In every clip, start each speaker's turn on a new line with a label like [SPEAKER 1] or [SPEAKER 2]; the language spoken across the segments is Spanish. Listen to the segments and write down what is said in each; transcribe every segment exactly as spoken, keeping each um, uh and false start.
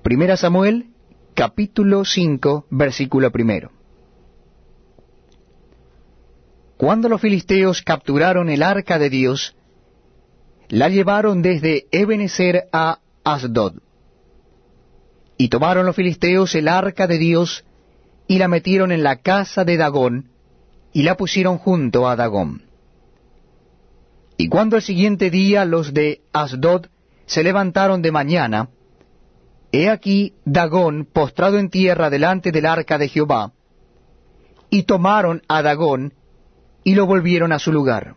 [SPEAKER 1] Primera Samuel, capítulo cinco, versículo primero. Cuando los filisteos capturaron el arca de Dios, la llevaron desde Ebenezer a Asdod. Y tomaron los filisteos el arca de Dios, y la metieron en la casa de Dagón, y la pusieron junto a Dagón. Y cuando el siguiente día los de Asdod se levantaron de mañana, he aquí Dagón postrado en tierra delante del arca de Jehová, y tomaron a Dagón, y lo volvieron a su lugar.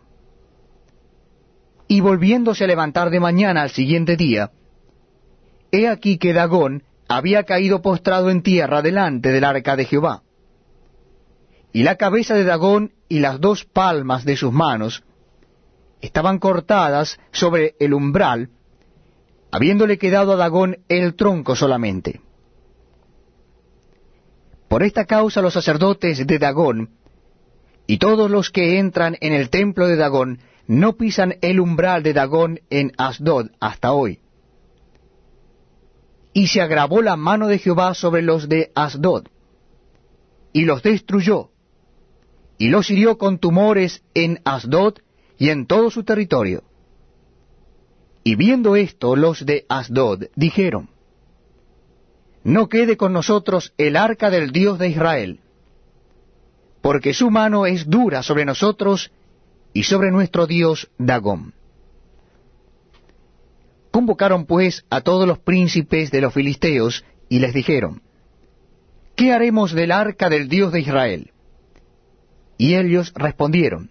[SPEAKER 1] Y volviéndose a levantar de mañana al siguiente día, he aquí que Dagón había caído postrado en tierra delante del arca de Jehová. Y la cabeza de Dagón y las dos palmas de sus manos estaban cortadas sobre el umbral, habiéndole quedado a Dagón el tronco solamente. Por esta causa los sacerdotes de Dagón y todos los que entran en el templo de Dagón no pisan el umbral de Dagón en Asdod hasta hoy. Y se agravó la mano de Jehová sobre los de Asdod, y los destruyó, y los hirió con tumores en Asdod y en todo su territorio. Y viendo esto, los de Asdod dijeron: no quede con nosotros el arca del Dios de Israel, porque su mano es dura sobre nosotros y sobre nuestro Dios Dagón. Convocaron pues a todos los príncipes de los filisteos, y les dijeron: ¿qué haremos del arca del Dios de Israel? Y ellos respondieron: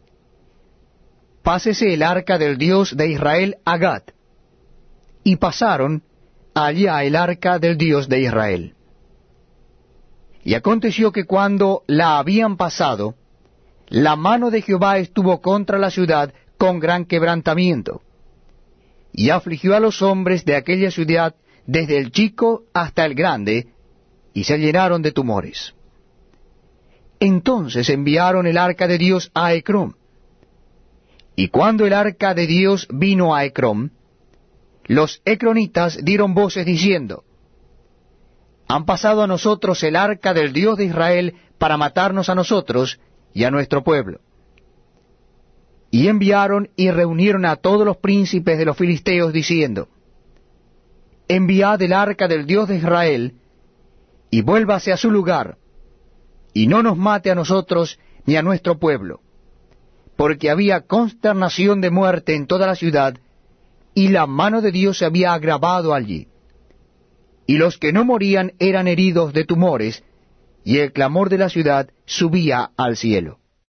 [SPEAKER 1] pásese el arca del Dios de Israel a Gat. Y pasaron allá el arca del Dios de Israel. Y aconteció que cuando la habían pasado, la mano de Jehová estuvo contra la ciudad con gran quebrantamiento, y afligió a los hombres de aquella ciudad desde el chico hasta el grande, y se llenaron de tumores. Entonces enviaron el arca de Dios a Ecrón. Y cuando el arca de Dios vino a Ecrón, los ecronitas dieron voces diciendo: han pasado a nosotros el arca del Dios de Israel para matarnos a nosotros y a nuestro pueblo. Y enviaron y reunieron a todos los príncipes de los filisteos, diciendo: enviad el arca del Dios de Israel, y vuélvase a su lugar, y no nos mate a nosotros ni a nuestro pueblo, porque había consternación de muerte en toda la ciudad, y la mano de Dios se había agravado allí. Y los que no morían eran heridos de tumores, y el clamor de la ciudad subía al cielo.